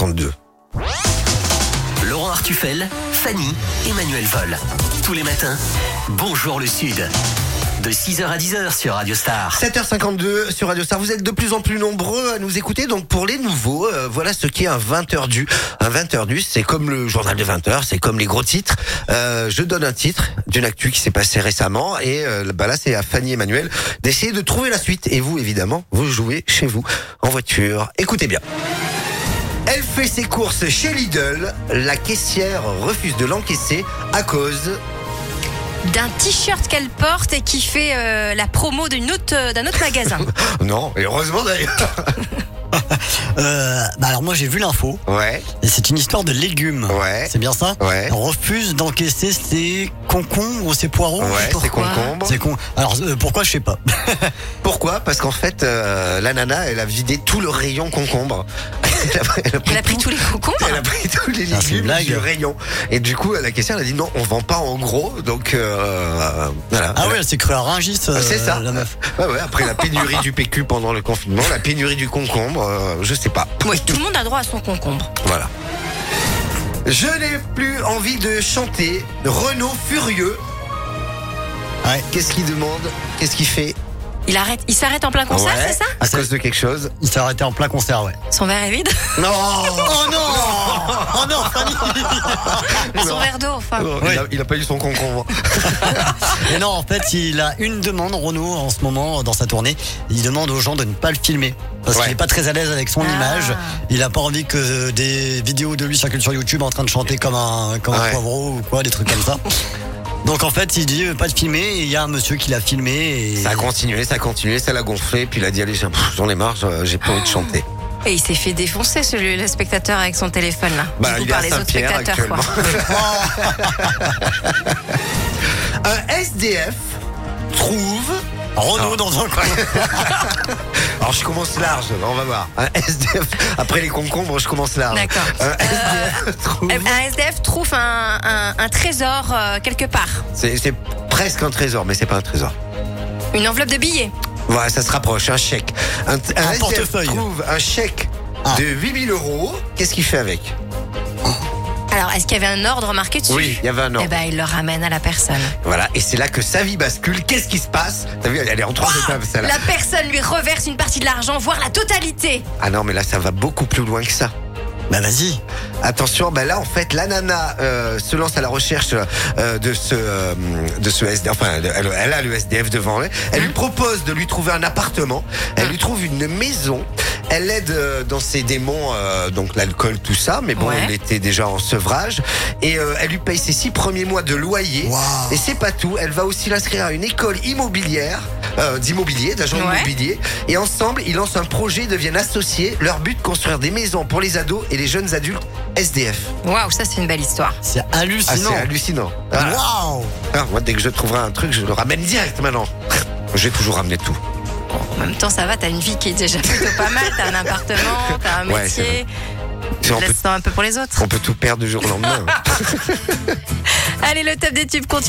7h52. Laurent Artufel, Fanny, Emmanuel Vol. Tous les matins, bonjour le Sud. De 6h à 10h sur Radio Star. 7h52 sur Radio Star. Vous êtes de plus en plus nombreux à nous écouter. Donc pour les nouveaux, voilà ce qu'est un 20h du. Un 20h du, c'est comme le journal de 20h, c'est comme les gros titres. Je donne un titre d'une actu qui s'est passée récemment. Et là, c'est à Fanny et Emmanuel d'essayer de trouver la suite. Et vous, évidemment, vous jouez chez vous, en voiture. Écoutez bien. Elle fait ses courses chez Lidl. La caissière refuse de l'encaisser à cause... d'un t-shirt qu'elle porte et qui fait la promo d'un autre magasin. Non, et heureusement d'ailleurs. Alors moi j'ai vu l'info. Ouais. Et c'est une histoire de légumes. Ouais. C'est bien ça? Ouais. On refuse d'encaisser ses concombres ou ses poireaux. Ouais, c'est Pourquoi concombre. C'est con. Alors pourquoi je sais pas. Pourquoi? Parce qu'en fait, la nana, elle a vidé tout le rayon concombre. Elle a pris tous les concombres. Elle a pris tous les Ah, c'est une légumes blague. du rayon. Et du coup, la caissière, elle a dit non, on vend pas en gros. Donc, voilà. Ah ouais, elle s'est cru à Rungis. C'est ça. La meuf. Ouais, après la pénurie du PQ pendant le confinement, la pénurie du concombre, je sais pas. Oui, tout le monde a droit à son concombre. Voilà. Je n'ai plus envie de chanter. Renaud furieux. Ouais. Qu'est-ce qu'il demande? Qu'est-ce qu'il fait? Il s'arrête en plein concert, Ouais, c'est ça? à cause de quelque chose. Il s'est arrêté en plein concert, ouais. Son verre est vide. Non. Oh non. Oh non, Fanny. Son verre d'eau, enfin. Non, Oui. il a pas eu son concombre. Et non, en fait, il a une demande, Renaud, en ce moment, dans sa tournée. Il demande aux gens de ne pas le filmer. Parce Ouais. qu'il est pas très à l'aise avec son image. Il a pas envie que des vidéos de lui circulent sur YouTube en train de chanter comme un Ouais. poivreau ou quoi, des trucs comme ça. Donc en fait, il dit pas de filmer, et il y a un monsieur qui l'a filmé et... Ça a continué, ça l'a gonflé, puis il a dit allez, j'en ai marre, j'ai pas envie de chanter. Et il s'est fait défoncer, le spectateur, avec son téléphone, là. Bah, Du coup, il est à par les autres Saint-Pierre spectateurs, quoi. Un SDF trouve... Renaud dans un coin. Alors je commence large, on va voir. Un SDF, après les concombres, je commence large. D'accord. Un SDF trouve... Un SDF trouve un trésor quelque part. C'est presque un trésor, mais c'est pas un trésor. Une enveloppe de billets. Voilà, ça se rapproche, un chèque. Un SDF portefeuille. trouve un chèque Ah. de 8 000 €. Qu'est-ce qu'il fait avec? Alors, est-ce qu'il y avait un ordre marqué dessus? Oui, il y avait un ordre. Eh ben, il le ramène à la personne. Voilà, et c'est là que sa vie bascule. Qu'est-ce qui se passe? T'as vu, elle est en 3 étapes, celle-là. La personne lui reverse une partie de l'argent, voire la totalité. Ah non, mais là, ça va beaucoup plus loin que ça. Bah vas-y. Attention, là en fait la nana se lance à la recherche de ce SDF. Enfin, elle a le SDF devant elle. Elle lui propose de lui trouver un appartement. Elle lui trouve une maison. Elle l'aide dans ses démons, donc l'alcool, tout ça. Mais bon, Ouais. elle était déjà en sevrage. Et elle lui paye ses 6 premiers mois de loyer. Wow. Et c'est pas tout. Elle va aussi l'inscrire à une école immobilière, d'agent Ouais. immobilier. Et ensemble, ils lancent un projet, deviennent associés. Leur but, construire des maisons pour les ados et les jeunes adultes SDF. Waouh, ça, c'est une belle histoire. C'est Ah, hallucinant. c'est hallucinant. Voilà. Waouh. Ah, moi, dès que je trouverai un truc, je le ramène direct maintenant. Je vais toujours ramener tout. En même temps, ça va, t'as une vie qui est déjà plutôt pas mal. T'as un appartement, t'as un Ouais, c'est métier. On peut, Laisse-toi un peu pour les autres. on peut tout perdre du jour au lendemain. Allez, le top des tubes continue.